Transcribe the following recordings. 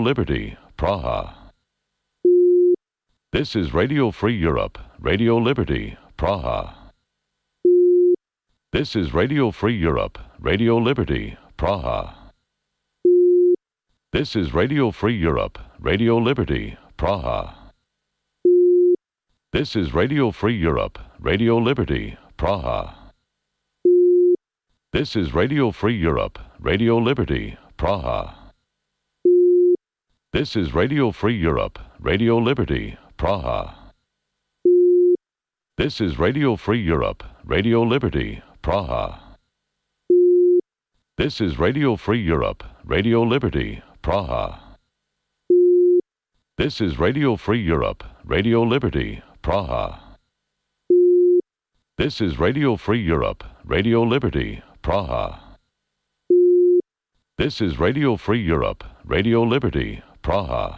Liberty, Praha. This is Radio Free Europe, Radio Liberty, Praha. This is Radio Free Europe, Radio Liberty, Praha. This is Radio Free Europe, Radio Liberty, Praha. This is Radio Free Europe, Radio Liberty, Praha. This is Radio Free Europe, Radio Liberty, Praha. This is Radio Free Europe, Radio Liberty, Praha. This is Radio Free Europe, Radio Liberty, Praha. This is Radio Free Europe, Radio Liberty, Praha. This is Radio Free Europe, Radio Liberty, Praha. This is Radio Free Europe, Radio Liberty, Praha. This is Radio Free Europe, Radio Liberty, Praha.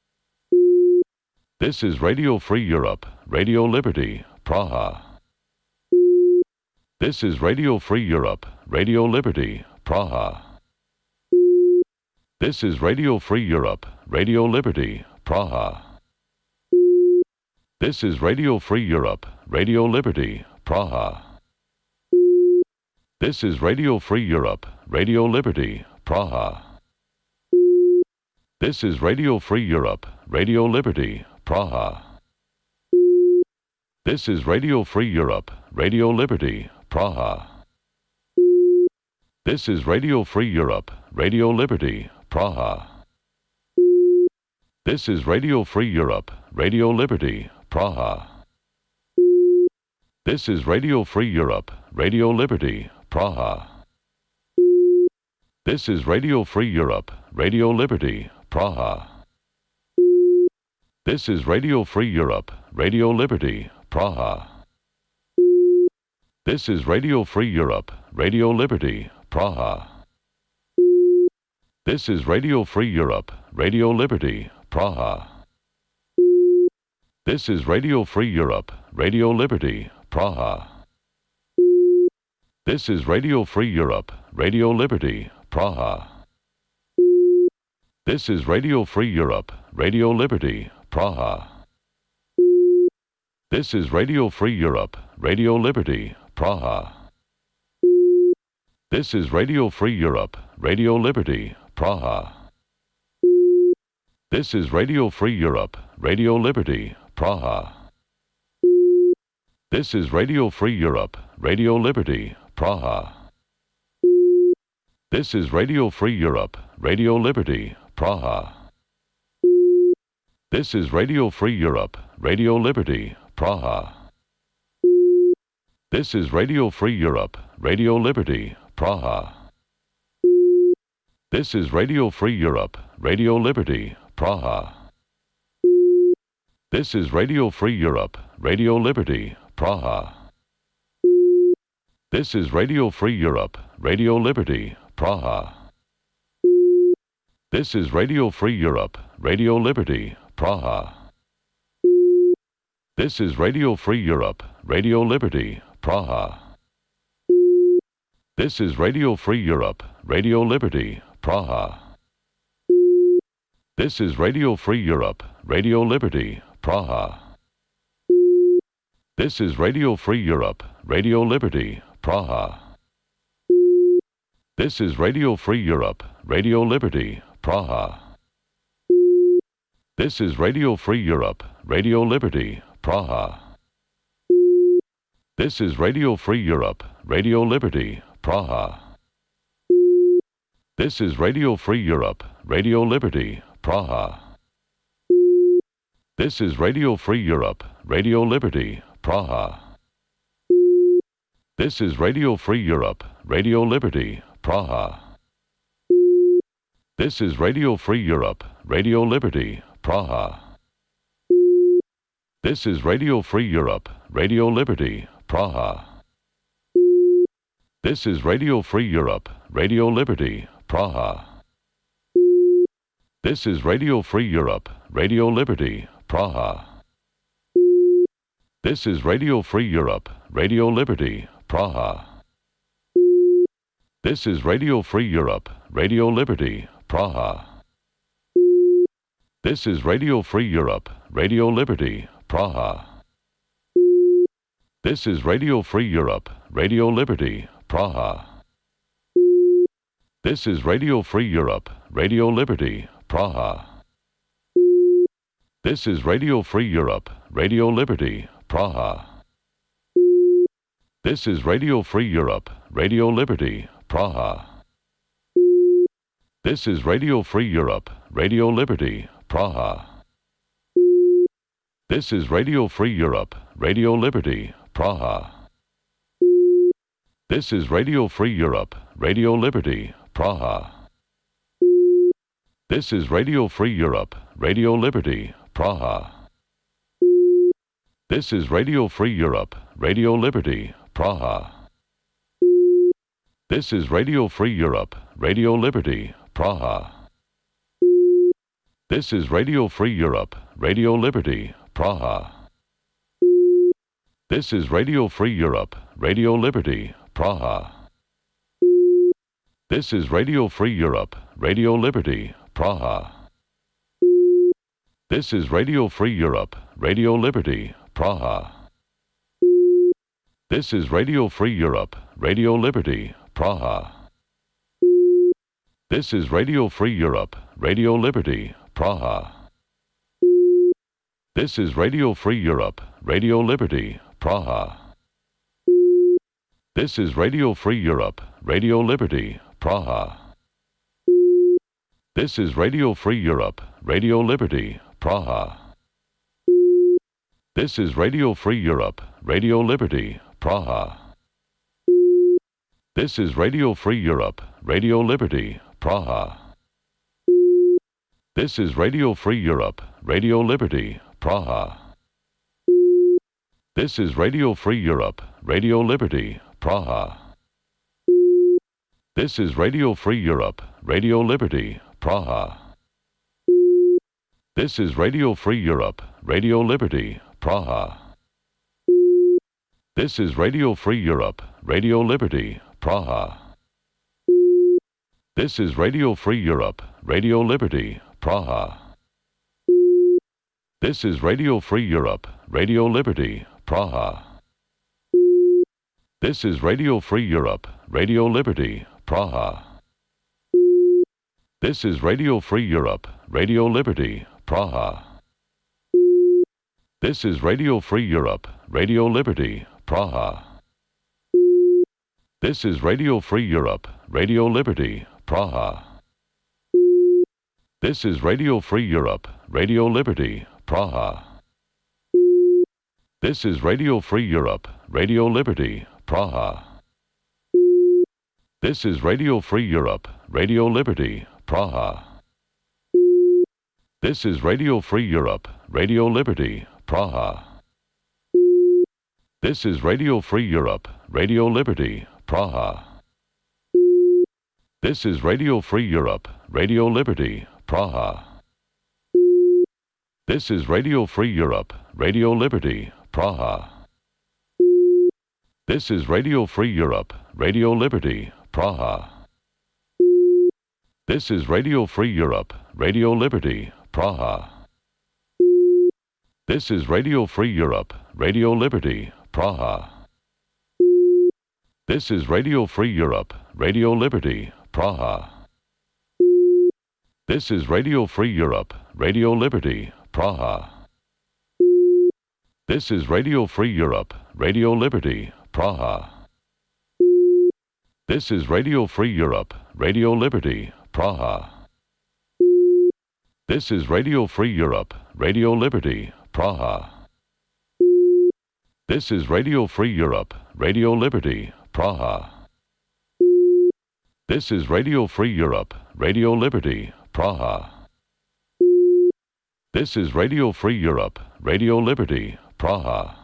This is Radio Free Europe, Radio Liberty, Praha. This is Radio Free Europe, Radio Liberty, Praha. This is Radio Free Europe, Radio Liberty, Praha. This is Radio Free Europe, Radio Liberty, Praha. This is Radio Free Europe, Radio Liberty, Praha. This is Radio Free Europe, Radio Liberty, Praha. This is Radio Free Europe, Radio Liberty, Praha. This is Radio Free Europe, Radio Liberty, Praha. This is Radio Free Europe, Radio Liberty, Praha. This is Radio Free Europe, Radio Liberty, Praha. This is Radio Free Europe, Radio Liberty, Praha. This is Radio Free Europe, Radio Liberty, Praha. This is Radio Free Europe, Radio Liberty, Praha. This is Radio Free Europe, Radio Liberty, Praha. This is Radio Free Europe, Radio Liberty, Praha. This is Radio Free Europe, Radio Liberty, Praha. This is Radio Free Europe, Radio Liberty, Praha. This is Radio Free Europe, Radio Liberty, Praha. This is Radio Free Europe, Radio Liberty, Praha. This is Radio Free Europe, Radio Liberty, Praha. This is Radio Free Europe, Radio Liberty, Praha. This is Radio Free Europe, Radio Liberty, Praha. This is Radio Free Europe, Radio Liberty, Praha. This is Radio Free Europe, Radio Liberty, Praha. This is Radio Free Europe, Radio Liberty, Praha. This is Radio Free Europe, Radio Liberty, Praha. This is Radio Free Europe, Radio Liberty, Praha. This is Radio Free Europe, Radio Liberty, Praha. This is Radio Free Europe, Radio Liberty, Praha. This is Radio Free Europe, Radio Liberty, Praha. This is Radio Free Europe, Radio Liberty, Praha. This is Radio Free Europe, Radio Liberty, Praha. This is Radio Free Europe, Radio Liberty, Praha. This is Radio Free Europe, Radio Liberty, Praha. This is Radio Free Europe, Radio Liberty, Praha. This is Radio Free Europe, Radio Liberty, Praha. This is Radio Free Europe, Radio Liberty, Praha. This is Radio Free Europe, Radio Liberty, Praha. This is Radio Free Europe, Radio Liberty, Praha. This is Radio Free Europe, Radio Liberty, Praha. This is Radio Free Europe, Radio Liberty, Praha. This is Radio Free Europe, Radio Liberty, Praha. This is Radio Free Europe, Radio Liberty, Praha. This is Radio Free Europe, Radio Liberty, Praha. This is Radio Free Europe, Radio Liberty, Praha. This is Radio Free Europe, Radio Liberty, Praha. This is Radio Free Europe, Radio Liberty, Praha. This is Radio Free Europe, Radio Liberty, Praha. This is Radio Free Europe, Radio Liberty, Praha. This is Radio Free Europe, Radio Liberty, Praha. This is Radio Free Europe, Radio Liberty, Praha. This is Radio Free Europe, Radio Liberty, Praha. This is Radio Free Europe, Radio Liberty, Praha. This is Radio Free Europe, Radio Liberty, Praha. This is Radio Free Europe, Radio Liberty, Praha. This is Radio Free Europe, Radio Liberty, Praha. This is Radio Free Europe, Radio Liberty, Praha. This is Radio Free Europe, Radio Liberty, Praha. This is Radio Free Europe, Radio Liberty, Praha. This is Radio Free Europe, Radio Liberty, Praha. This is Radio Free Europe, Radio Liberty, Praha. This is Radio Free Europe, Radio Liberty, Praha. This is Radio Free Europe, Radio Liberty, Praha. This is Radio Free Europe, Radio Liberty, Praha. This is Radio Free Europe, Radio Liberty, Praha. This is Radio Free Europe, Radio Liberty, Praha. This is Radio Free Europe, Radio Liberty, Praha. This is Radio Free Europe, Radio Liberty, Praha. This is Radio Free Europe, Radio Liberty, Praha. This is Radio Free Europe, Radio Liberty, Praha. This is Radio Free Europe, Radio Liberty, Praha. This is Radio Free Europe, Radio Liberty, Praha. This is Radio Free Europe, Radio Liberty, Praha. This is Radio Free Europe, Radio Liberty, Praha. This is Radio Free Europe, Radio Liberty, Praha. This is Radio Free Europe, Radio Liberty, Praha. This is Radio Free Europe, Radio Liberty, Praha. This is Radio Free Europe, Radio Liberty, Praha. This is Radio Free Europe, Radio Liberty, Praha. This is Radio Free Europe, Radio Liberty, Praha. This is Radio Free Europe, Radio Liberty, Praha. This is Radio Free Europe, Radio Liberty, Praha. This is Radio Free Europe, Radio Liberty, Praha. This is Radio Free Europe, Radio Liberty, Praha. This is Radio Free Europe, Radio Liberty, Praha. This is Radio Free Europe, Radio Liberty, Praha. This is Radio Free Europe, Radio Liberty, Praha. This is Radio Free Europe, Radio Liberty, Praha. This is Radio Free Europe, Radio Liberty, Praha. This is Radio Free Europe, Radio Liberty, Praha. This is Radio Free Europe, Radio Liberty, Praha. This is Radio Free Europe, Radio Liberty, Praha. This is Radio Free Europe, Radio Liberty, Praha. This is Radio Free Europe, Radio Liberty, Praha. This is Radio Free Europe, Radio Liberty, Praha.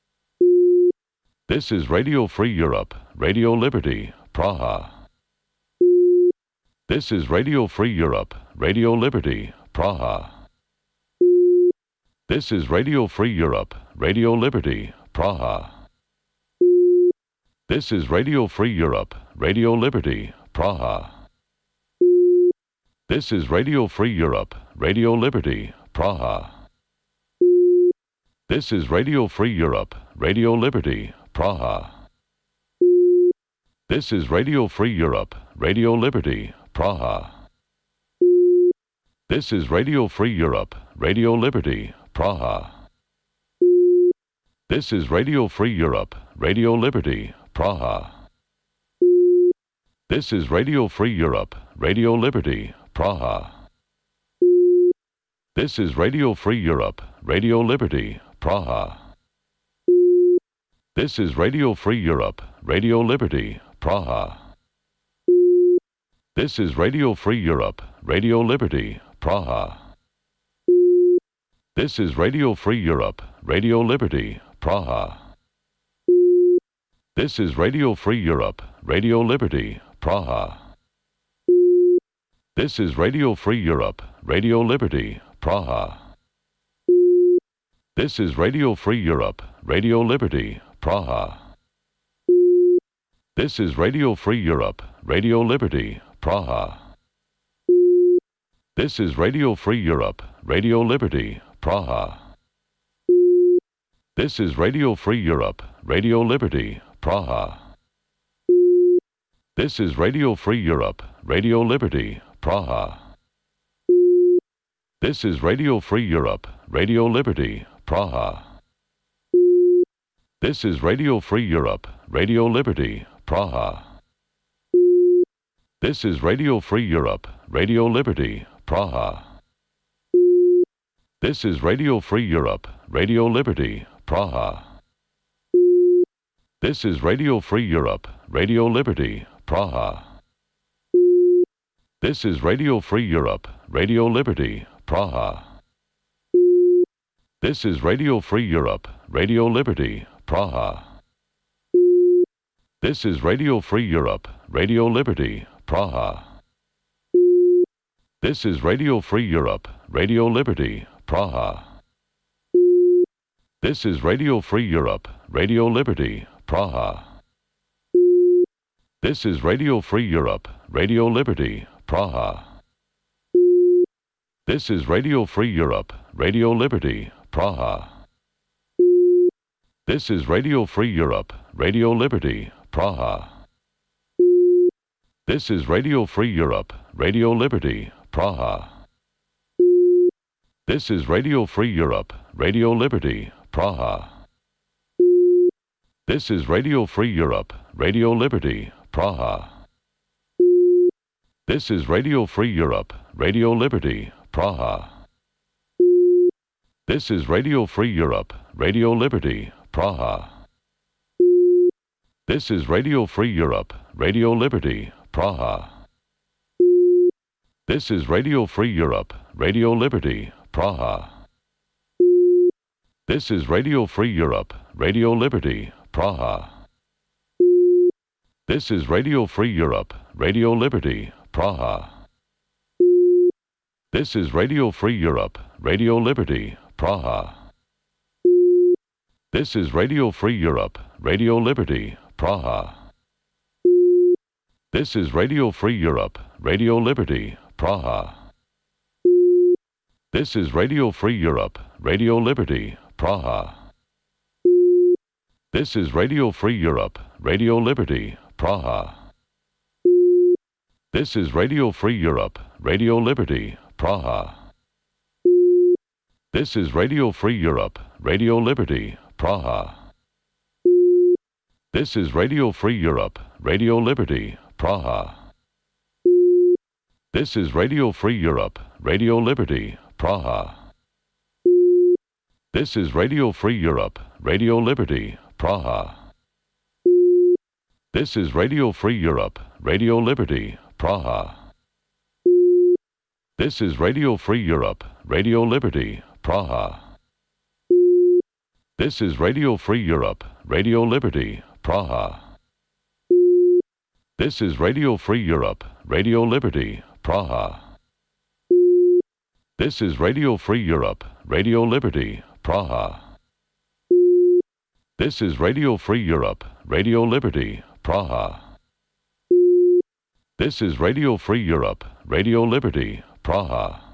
This is Radio Free Europe, Radio Liberty, Praha. This is Radio Free Europe, Radio Liberty, Praha. This is Radio Free Europe, Radio Liberty, Praha. This is Radio Free Europe, Radio Liberty, Praha. This is Radio Free Europe, Radio Liberty, Praha. This is Radio Free Europe, Radio Liberty, Praha. This is Radio Free Europe, Radio Liberty, Praha. This is Radio Free Europe, Radio Liberty, Praha. This is Radio Free Europe, Radio Liberty, Praha. This is Radio Free Europe, Radio Liberty, Praha. This is Radio Free Europe, Radio Liberty, Praha. This is Radio Free Europe, Radio Liberty, Praha. This is Radio Free Europe, Radio Liberty, Praha. This is Radio Free Europe, Radio Liberty, Praha. This is Radio Free Europe, Radio Liberty, Praha. This is Radio Free Europe, Radio Liberty, Praha. This is Radio Free Europe, Radio Liberty, Praha. This is Radio Free Europe, Radio Liberty, Praha. This is Radio Free Europe, Radio Liberty, Praha. This is Radio Free Europe, Radio Liberty, Praha. This is Radio Free Europe, Radio Liberty, Praha. This is Radio Free Europe, Radio Liberty, Praha. This is Radio Free Europe, Radio Liberty, Praha. This is Radio Free Europe, Radio Liberty, Praha. This is Radio Free Europe, Radio Liberty, Praha. This is Radio Free Europe, Radio Liberty, Praha. This is Radio Free Europe, Radio Liberty, Praha. This is Radio Free Europe, Radio Liberty, Praha. This is Radio Free Europe, Radio Liberty, Praha. This is Radio Free Europe, Radio Liberty, Praha. This is Radio Free Europe, Radio Liberty, Praha. This is Radio Free Europe, Radio Liberty, Praha. This is Radio Free Europe, Radio Liberty, Praha. This is Radio Free Europe, Radio Liberty, Praha. This is Radio Free Europe, Radio Liberty, Praha. This is Radio Free Europe, Radio Liberty, Praha. This is Radio Free Europe, Radio Liberty, Praha. This is Radio Free Europe, Radio Liberty, Praha. This is Radio Free Europe, Radio Liberty, Praha. This is Radio Free Europe, Radio Liberty, Praha. This is Radio Free Europe, Radio Liberty, Praha. This is Radio Free Europe, Radio Liberty, Praha. This is Radio Free Europe, Radio Liberty, Praha. This is Radio Free Europe, Radio Liberty, Praha. This is Radio Free Europe, Radio Liberty, Praha. This is Radio Free Europe, Radio Liberty, Praha. This is Radio Free Europe, Radio Liberty, Praha. This is Radio Free Europe, Radio Liberty, Praha. This is Radio Free Europe, Radio Liberty, Praha. This is Radio Free Europe, Radio Liberty, Praha. This is Radio Free Europe, Radio Liberty, Praha. This is Radio Free Europe, Radio Liberty, Praha. This is Radio Free Europe, Radio Liberty, Praha. This is Radio Free Europe, Radio Liberty, Praha. This is Radio Free Europe, Radio Liberty, Praha. This is Radio Free Europe, Radio Liberty, Praha. This is Radio Free Europe, Radio Liberty, Praha. This is Radio Free Europe, Radio Liberty, Praha. This is Radio Free Europe, Radio Liberty, Praha. This is Radio Free Europe, Radio Liberty, Praha.